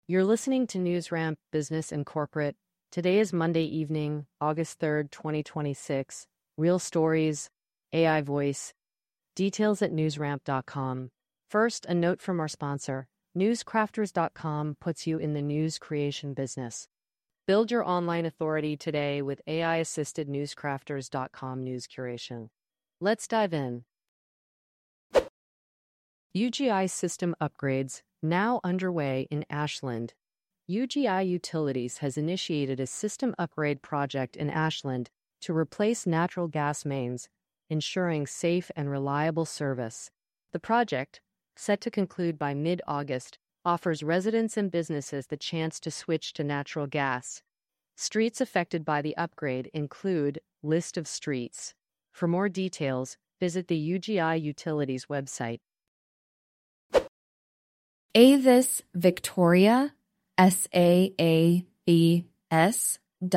You're listening to NewsRamp Business and Corporate. Today is Monday evening, August 3rd, 2026. Real stories, AI voice. Details at newsramp.com. First, a note from our sponsor. Newscrafters.com puts you in the news creation business. Build your online authority today with AI-assisted newscrafters.com news curation. Let's dive in. UGI system upgrades now underway in Ashland. UGI Utilities has initiated a system upgrade project in Ashland to replace natural gas mains, ensuring safe and reliable service. The project, set to conclude by mid-August, offers residents and businesses the chance to switch to natural gas. Streets affected by the upgrade include list of streets. For more details, visit the UGI Utilities website. Avis Victoria, SAAVS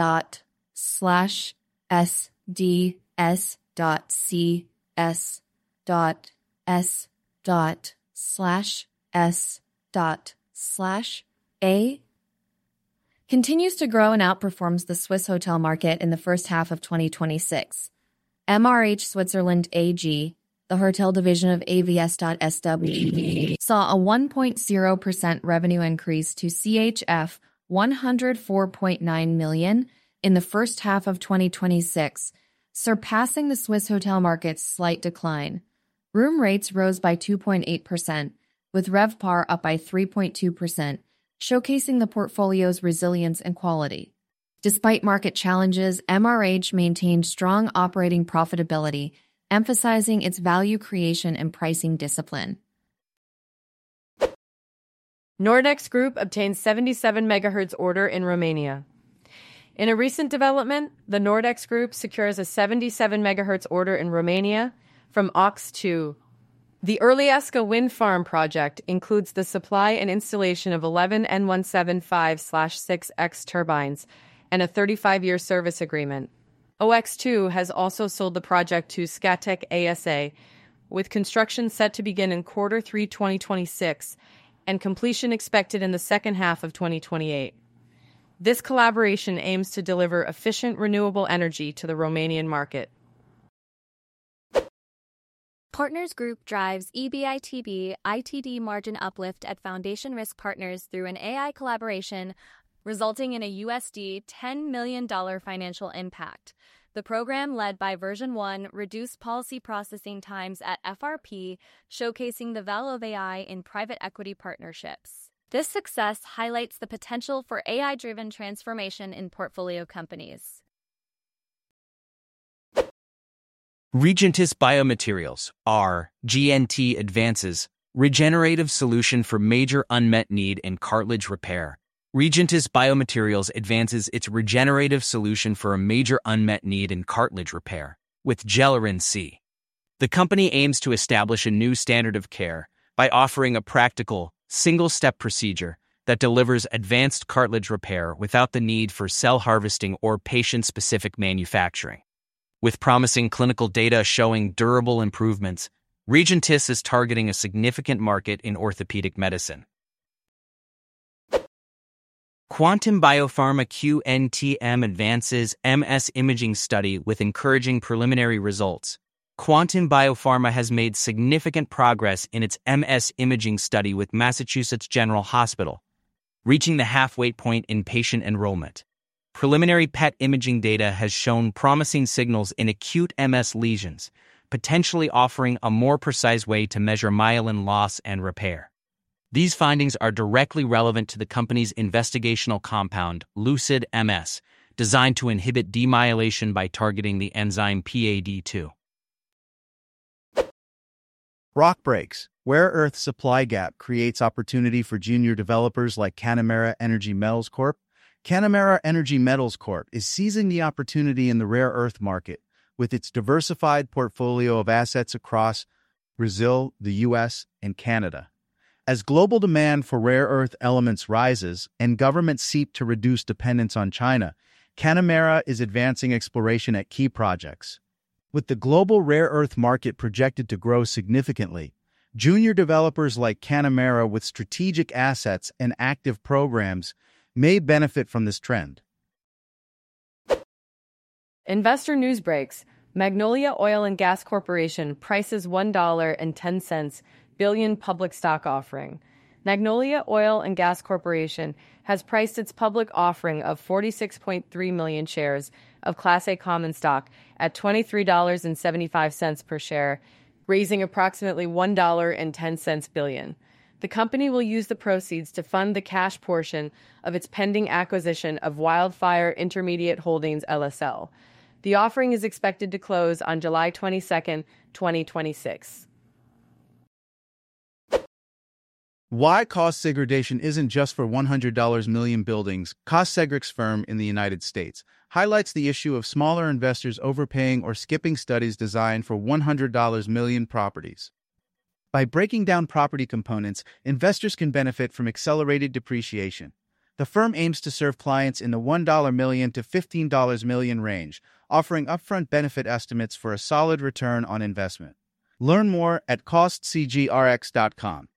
/SDS.S.S.S.A continues to grow and outperforms the Swiss hotel market in the first half of 2026. MRH Switzerland AG, the hotel division of AVS.SW, saw a 1.0% revenue increase to CHF 104.9 million in the first half of 2026, surpassing the Swiss hotel market's slight decline. Room rates rose by 2.8%, with RevPAR up by 3.2%, showcasing the portfolio's resilience and quality. Despite market challenges, MRH maintained strong operating profitability, emphasizing its value creation and pricing discipline. Nordex Group obtained 77 MHz order in Romania. In a recent development, the Nordex Group secures a 77 MHz order in Romania from OX2. The Erleasca wind farm project includes the supply and installation of 11 N175/6X turbines and a 35-year service agreement. OX2 has also sold the project to Scatec ASA, with construction set to begin in Q3 2026 and completion expected in the second half of 2028. This collaboration aims to deliver efficient renewable energy to the Romanian market. Partners Group drives EBITDA ITD margin uplift at Foundation Risk Partners through an AI collaboration, resulting in a $10 million financial impact. The program, led by Version 1, reduced policy processing times at FRP, showcasing the value of AI in private equity partnerships. This success highlights the potential for AI-driven transformation in portfolio companies. Regentis Biomaterials, RGNT, advances regenerative solution for major unmet need in cartilage repair. Regentis Biomaterials advances its regenerative solution for a major unmet need in cartilage repair with Gelerin C. The company aims to establish a new standard of care by offering a practical, single-step procedure that delivers advanced cartilage repair without the need for cell harvesting or patient-specific manufacturing. With promising clinical data showing durable improvements, Regentis is targeting a significant market in orthopedic medicine. Quantum Biopharma QNTM advances MS imaging study with encouraging preliminary results. Quantum Biopharma has made significant progress in its MS imaging study with Massachusetts General Hospital, reaching the halfway point in patient enrollment. Preliminary PET imaging data has shown promising signals in acute MS lesions, potentially offering a more precise way to measure myelin loss and repair. These findings are directly relevant to the company's investigational compound, Lucid MS, designed to inhibit demyelation by targeting the enzyme PAD2. Rock breaks. Rare earth supply gap creates opportunity for junior developers like Canamera Energy Metals Corp. Canamera Energy Metals Corp. is seizing the opportunity in the rare earth market with its diversified portfolio of assets across Brazil, the U.S., and Canada. As global demand for rare earth elements rises and governments seek to reduce dependence on China, Canamera is advancing exploration at key projects. With the global rare earth market projected to grow significantly, Junior developers like Canamera with strategic assets and active programs may benefit from this trend. Investor news breaks. Magnolia Oil and Gas Corporation prices $1.10 billion public stock offering. Magnolia Oil and Gas Corporation has priced its public offering of 46.3 million shares of Class A common stock at $23.75 per share, raising approximately $1.10 billion. The company will use the proceeds to fund the cash portion of its pending acquisition of Wildfire Intermediate Holdings, LSL. The offering is expected to close on July 22, 2026. Why cost segregation isn't just for $100 million buildings, CostSegrex's firm in the United States highlights the issue of smaller investors overpaying or skipping studies designed for $100 million properties. By breaking down property components, investors can benefit from accelerated depreciation. The firm aims to serve clients in the $1 million to $15 million range, offering upfront benefit estimates for a solid return on investment. Learn more at costcgrx.com.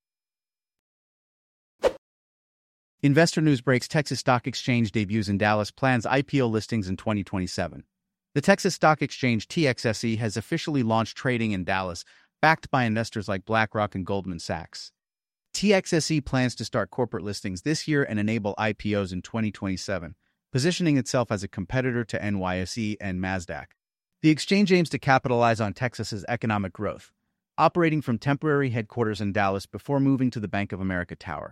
Investor news breaks. Texas Stock Exchange debuts in Dallas, plans IPO listings in 2027. The Texas Stock Exchange, TXSE, has officially launched trading in Dallas, backed by investors like BlackRock and Goldman Sachs. TXSE plans to start corporate listings this year and enable IPOs in 2027, positioning itself as a competitor to NYSE and Nasdaq. The exchange aims to capitalize on Texas's economic growth, operating from temporary headquarters in Dallas before moving to the Bank of America Tower.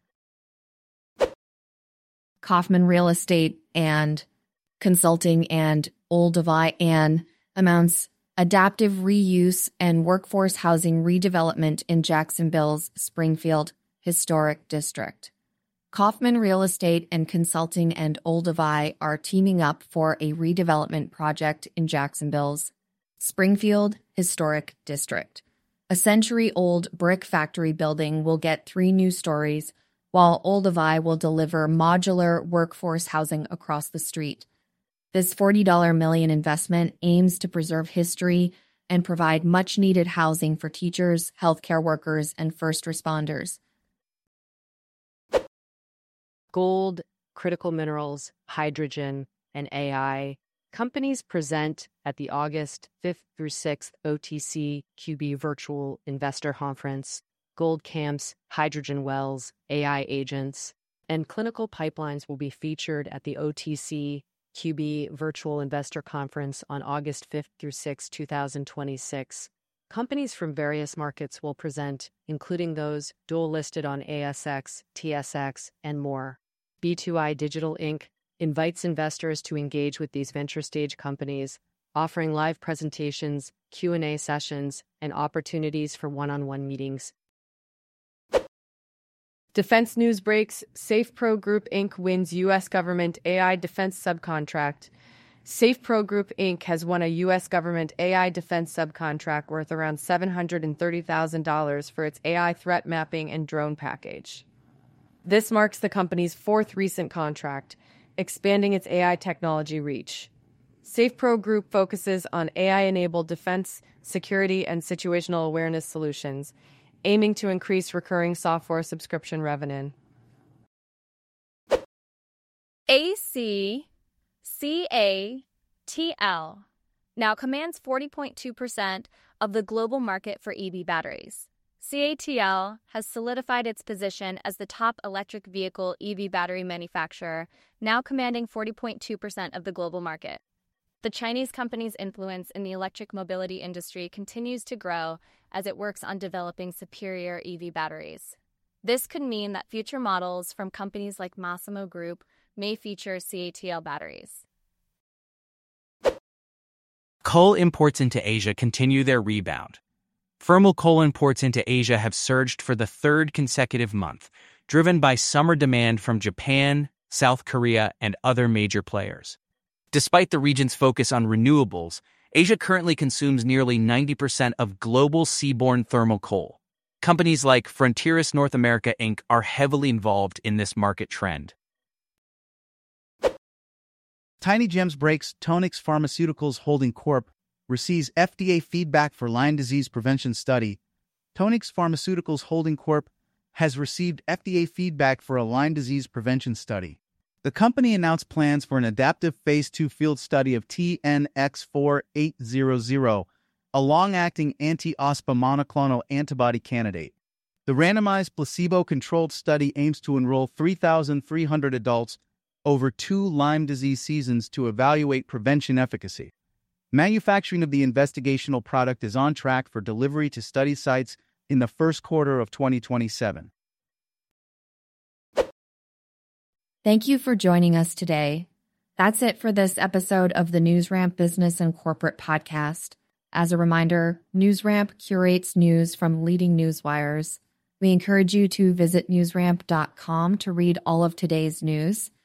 Kaufman Real Estate and Consulting and Olduvai and amounts adaptive reuse and workforce housing redevelopment in Jacksonville's Springfield Historic District. Kaufman Real Estate and Consulting and Olduvai are teaming up for a redevelopment project in Jacksonville's Springfield Historic District. A century-old brick factory building will get 3 new stories, while Olduvai will deliver modular workforce housing across the street. This $40 million investment aims to preserve history and provide much-needed housing for teachers, healthcare workers, and first responders. Gold, critical minerals, hydrogen, and AI. Companies present at the August 5th through 6th OTC QB Virtual Investor Conference. Gold camps, hydrogen wells, AI agents, and clinical pipelines will be featured at the OTC QB Virtual Investor Conference on August 5th through 6th, 2026. Companies from various markets will present, including those dual-listed on ASX, TSX, and more. B2I Digital Inc. invites investors to engage with these venture-stage companies, offering live presentations, Q&A sessions, and opportunities for one-on-one meetings. Defense news breaks. SafePro Group Inc. wins U.S. government AI defense subcontract. SafePro Group Inc. has won a U.S. government AI defense subcontract worth around $730,000 for its AI threat mapping and drone package. This marks the company's 4th recent contract, expanding its AI technology reach. SafePro Group focuses on AI-enabled defense, security, and situational awareness solutions, aiming to increase recurring software subscription revenue. ACCATL now commands 40.2% of the global market for EV batteries. CATL has solidified its position as the top electric vehicle EV battery manufacturer, now commanding 40.2% of the global market. The Chinese company's influence in the electric mobility industry continues to grow as it works on developing superior EV batteries. This could mean that future models from companies like Massimo Group may feature CATL batteries. Coal imports into Asia continue their rebound. Thermal coal imports into Asia have surged for the 3rd consecutive month, driven by summer demand from Japan, South Korea, and other major players. Despite the region's focus on renewables, Asia currently consumes nearly 90% of global seaborne thermal coal. Companies like Frontieris North America Inc. are heavily involved in this market trend. Tiny Gems breaks. Tonix Pharmaceuticals Holding Corp. receives FDA feedback for Lyme disease prevention study. Tonix Pharmaceuticals Holding Corp. has received FDA feedback for a Lyme disease prevention study. The company announced plans for an adaptive Phase 2 field study of TNX-4800, a long-acting anti-OSPA monoclonal antibody candidate. The randomized placebo-controlled study aims to enroll 3,300 adults over 2 Lyme disease seasons to evaluate prevention efficacy. Manufacturing of the investigational product is on track for delivery to study sites in the first quarter of 2027. Thank you for joining us today. That's it for this episode of the NewsRamp Business and Corporate Podcast. As a reminder, NewsRamp curates news from leading news wires. We encourage you to visit newsramp.com to read all of today's news.